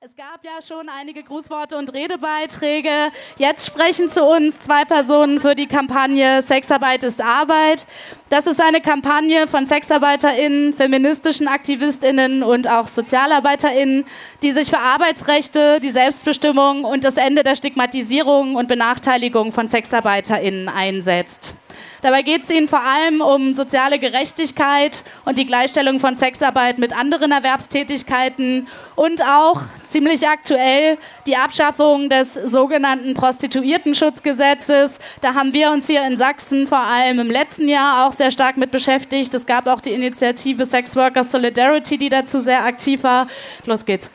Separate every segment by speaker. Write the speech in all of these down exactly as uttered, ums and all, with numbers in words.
Speaker 1: Es gab ja schon einige Grußworte und Redebeiträge. Jetzt sprechen zu uns zwei Personen für die Kampagne Sexarbeit ist Arbeit. Das ist eine Kampagne von SexarbeiterInnen, feministischen AktivistInnen und auch SozialarbeiterInnen, die sich für Arbeitsrechte, die Selbstbestimmung und das Ende der Stigmatisierung und Benachteiligung von SexarbeiterInnen einsetzt. Dabei geht es ihnen vor allem um soziale Gerechtigkeit und die Gleichstellung von Sexarbeit mit anderen Erwerbstätigkeiten und auch, ziemlich aktuell, die Abschaffung des sogenannten Prostituiertenschutzgesetzes. Da haben wir uns hier in Sachsen vor allem im letzten Jahr auch sehr stark mit beschäftigt. Es gab auch die Initiative Sex Workers Solidarity, die dazu sehr aktiv war. Los geht's.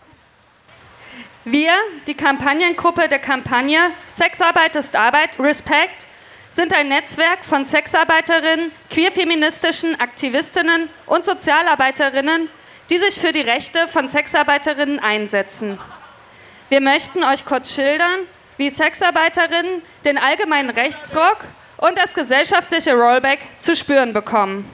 Speaker 2: Wir, die Kampagnengruppe der Kampagne Sexarbeit ist Arbeit, Respect, sind ein Netzwerk von Sexarbeiterinnen, queerfeministischen Aktivistinnen und Sozialarbeiterinnen, die sich für die Rechte von Sexarbeiterinnen einsetzen. Wir möchten euch kurz schildern, wie Sexarbeiterinnen den allgemeinen Rechtsruck und das gesellschaftliche Rollback zu spüren bekommen.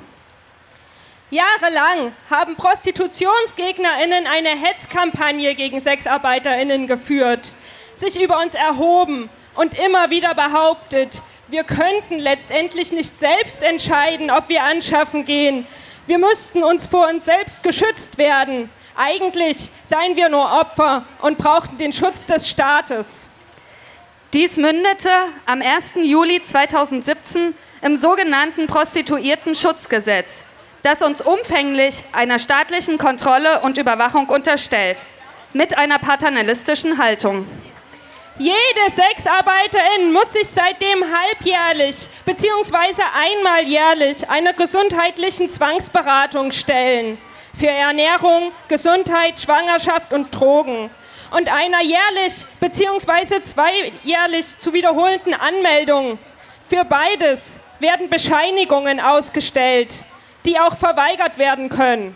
Speaker 3: Jahrelang haben ProstitutionsgegnerInnen eine Hetzkampagne gegen SexarbeiterInnen geführt, sich über uns erhoben und immer wieder behauptet, wir könnten letztendlich nicht selbst entscheiden, ob wir anschaffen gehen. Wir müssten uns vor uns selbst geschützt werden. Eigentlich seien wir nur Opfer und brauchten den Schutz des Staates.
Speaker 2: Dies mündete am ersten Juli zweitausendsiebzehn im sogenannten Prostituiertenschutzgesetz, das uns umfänglich einer staatlichen Kontrolle und Überwachung unterstellt, mit einer paternalistischen Haltung.
Speaker 3: Jede Sexarbeiterin muss sich seitdem halbjährlich bzw. einmal jährlich einer gesundheitlichen Zwangsberatung stellen für Ernährung, Gesundheit, Schwangerschaft und Drogen und einer jährlich bzw. zweijährlich zu wiederholenden Anmeldung. Für beides werden Bescheinigungen ausgestellt, die auch verweigert werden können.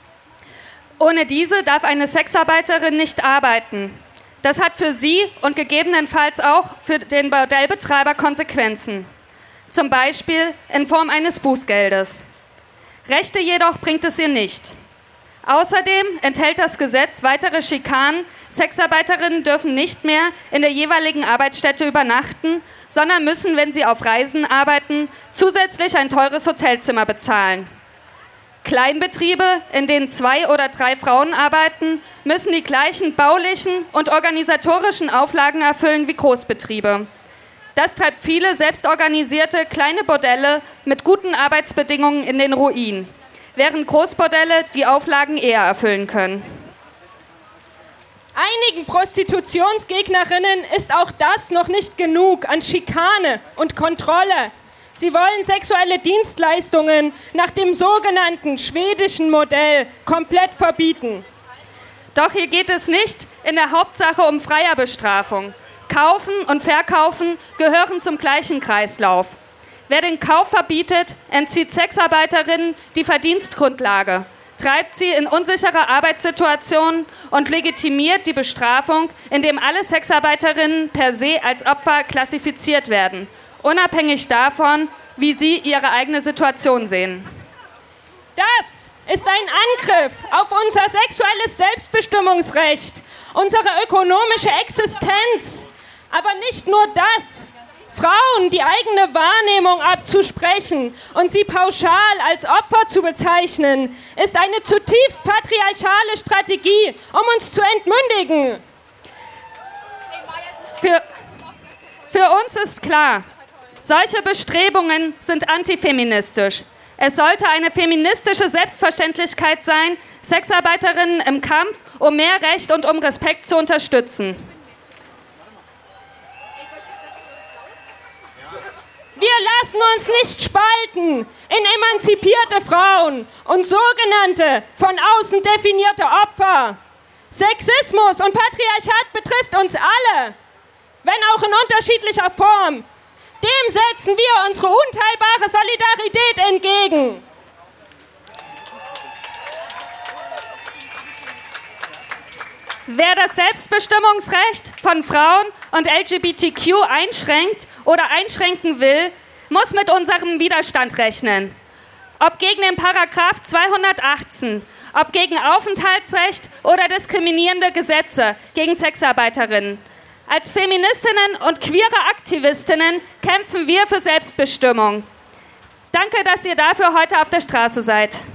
Speaker 2: Ohne diese darf eine Sexarbeiterin nicht arbeiten. Das hat für sie und gegebenenfalls auch für den Bordellbetreiber Konsequenzen. Zum Beispiel in Form eines Bußgeldes. Rechte jedoch bringt es ihr nicht. Außerdem enthält das Gesetz weitere Schikanen. Sexarbeiterinnen dürfen nicht mehr in der jeweiligen Arbeitsstätte übernachten, sondern müssen, wenn sie auf Reisen arbeiten, zusätzlich ein teures Hotelzimmer bezahlen. Kleinbetriebe, in denen zwei oder drei Frauen arbeiten, müssen die gleichen baulichen und organisatorischen Auflagen erfüllen wie Großbetriebe. Das treibt viele selbstorganisierte kleine Bordelle mit guten Arbeitsbedingungen in den Ruin, während Großbordelle die Auflagen eher erfüllen können.
Speaker 3: Einigen Prostitutionsgegnerinnen ist auch das noch nicht genug an Schikane und Kontrolle. Sie wollen sexuelle Dienstleistungen nach dem sogenannten schwedischen Modell komplett verbieten.
Speaker 2: Doch hier geht es nicht in der Hauptsache um Freierbestrafung. Kaufen und Verkaufen gehören zum gleichen Kreislauf. Wer den Kauf verbietet, entzieht Sexarbeiterinnen die Verdienstgrundlage, treibt sie in unsichere Arbeitssituationen und legitimiert die Bestrafung, indem alle Sexarbeiterinnen per se als Opfer klassifiziert werden, unabhängig davon, wie sie ihre eigene Situation sehen.
Speaker 3: Das ist ein Angriff auf unser sexuelles Selbstbestimmungsrecht, unsere ökonomische Existenz. Aber nicht nur das. Frauen die eigene Wahrnehmung abzusprechen und sie pauschal als Opfer zu bezeichnen, ist eine zutiefst patriarchale Strategie, um uns zu entmündigen.
Speaker 2: Für, für uns ist klar, solche Bestrebungen sind antifeministisch. Es sollte eine feministische Selbstverständlichkeit sein, Sexarbeiterinnen im Kampf um mehr Recht und um Respekt zu unterstützen.
Speaker 3: Wir lassen uns nicht spalten in emanzipierte Frauen und sogenannte von außen definierte Opfer. Sexismus und Patriarchat betrifft uns alle, wenn auch in unterschiedlicher Form. Dem setzen wir unsere unteilbare Solidarität entgegen.
Speaker 2: Wer das Selbstbestimmungsrecht von Frauen und L G B T Q einschränkt oder einschränken will, muss mit unserem Widerstand rechnen. Ob gegen den Paragraph zweihundertachtzehn, ob gegen Aufenthaltsrecht oder diskriminierende Gesetze gegen Sexarbeiterinnen. Als Feministinnen und queere Aktivistinnen kämpfen wir für Selbstbestimmung. Danke, dass ihr dafür heute auf der Straße seid.